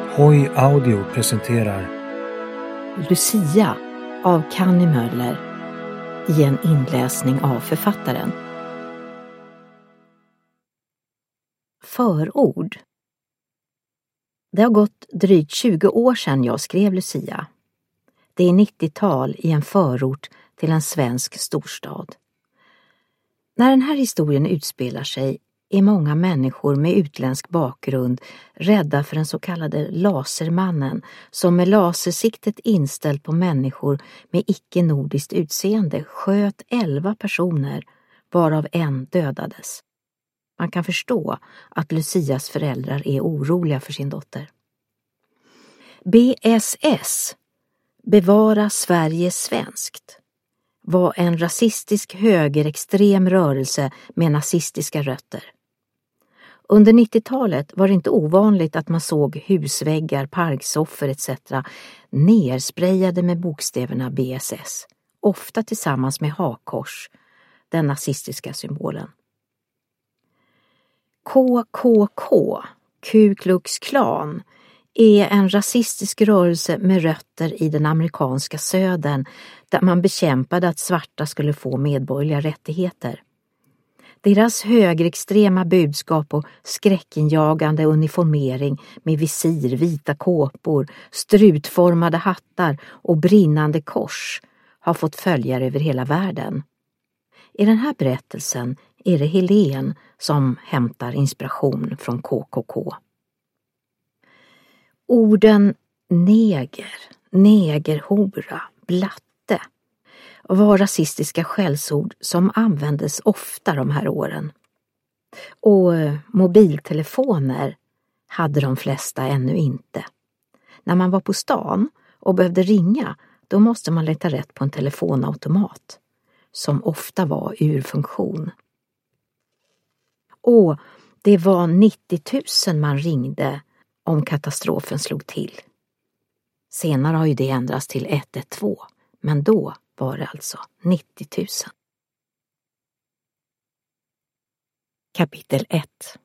Hoj Audio presenterar Lucia av Kanny Möller i en inläsning av författaren. Förord. Det har gått drygt 20 år sedan jag skrev Lucia. Det är 90-tal i en förort till en svensk storstad. När den här historien utspelar sig är många människor med utländsk bakgrund rädda för den så kallade lasermannen som med lasersiktet inställt på människor med icke-nordiskt utseende sköt 11 personer, varav en dödades. Man kan förstå att Lucias föräldrar är oroliga för sin dotter. BSS, Bevara Sverige svenskt, var en rasistisk högerextrem rörelse med nazistiska rötter. Under 90-talet var det inte ovanligt att man såg husväggar, parksoffer etc. nersprayade med bokstäverna BSS, ofta tillsammans med hakkors, den nazistiska symbolen. KKK, Ku Klux Klan, är en rasistisk rörelse med rötter i den amerikanska södern där man bekämpade att svarta skulle få medborgerliga rättigheter. Deras högerextrema budskap och skräckinjagande uniformering med visir, vita kåpor, strutformade hattar och brinnande kors har fått följare över hela världen. I den här berättelsen är det Helen som hämtar inspiration från KKK. Orden neger, negerhora, blatte var rasistiska skällsord som användes ofta de här åren. Och mobiltelefoner hade de flesta ännu inte. När man var på stan och behövde ringa, då måste man leta rätt på en telefonautomat som ofta var ur funktion. Och det var 90 000 man ringde om katastrofen slog till. Senare har ju det ändrats till 112, men då var det alltså 90 000. Kapitel 1.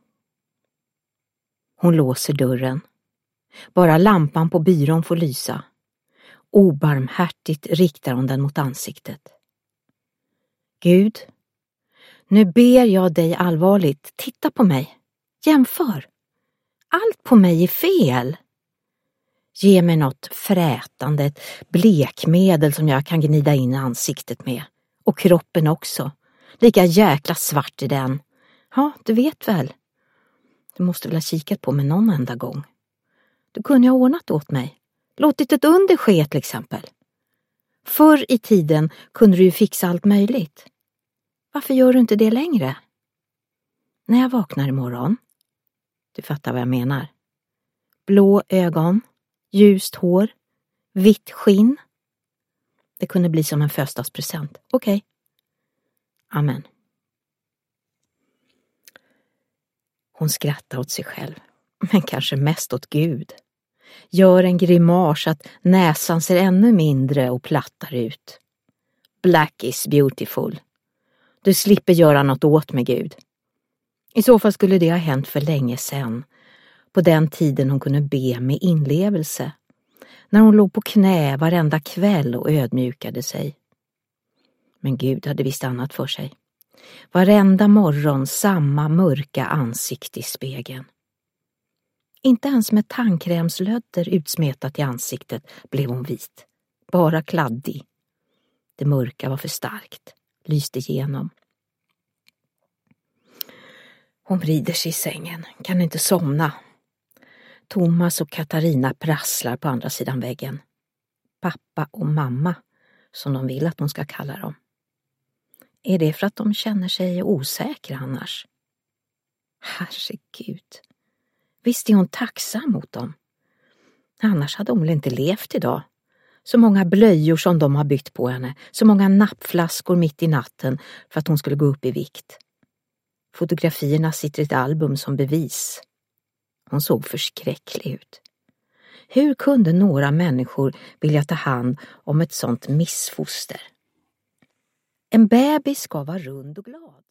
Hon låser dörren. Bara lampan på byrån får lysa. Obarmhärtigt riktar hon den mot ansiktet. Gud, nu ber jag dig allvarligt, titta på mig. Jämför. Allt på mig är fel. Ge mig något frätande, ett blekmedel som jag kan gnida in i ansiktet med. Och kroppen också. Lika jäkla svart i den. Ja, du vet väl. Du måste väl ha kikat på mig någon enda gång. Du kunde ha ordnat åt mig. Låtit ett under ske till exempel. Förr i tiden kunde du ju fixa allt möjligt. Varför gör du inte det längre? När jag vaknar imorgon. Du fattar vad jag menar. Blå ögon, ljust hår, vitt skinn. Det kunde bli som en födelsedagspresent. Okej. Amen. Hon skrattar åt sig själv, men kanske mest åt Gud. Gör en grimas att näsan ser ännu mindre och plattar ut. Black is beautiful. Du slipper göra något åt med Gud. I så fall skulle det ha hänt för länge sedan. På den tiden hon kunde be med inlevelse. När hon låg på knä varenda kväll och ödmjukade sig. Men Gud hade visst annat för sig. Varenda morgon samma mörka ansikte i spegeln. Inte ens med tandkrämslödder utsmetat i ansiktet blev hon vit. Bara kladdig. Det mörka var för starkt. Lyste igenom. Hon vrider sig i sängen. Kan inte somna. Thomas och Katarina prasslar på andra sidan väggen. Pappa och mamma, som de vill att de ska kalla dem. Är det för att de känner sig osäkra annars? Herregud. Visst är hon tacksam mot dem. Annars hade hon väl inte levt idag. Så många blöjor som de har byggt på henne. Så många nappflaskor mitt i natten för att hon skulle gå upp i vikt. Fotografierna sitter i ett album som bevis. Hon såg förskräcklig ut. Hur kunde några människor vilja ta hand om ett sånt missfoster? En bebis ska vara rund och glad.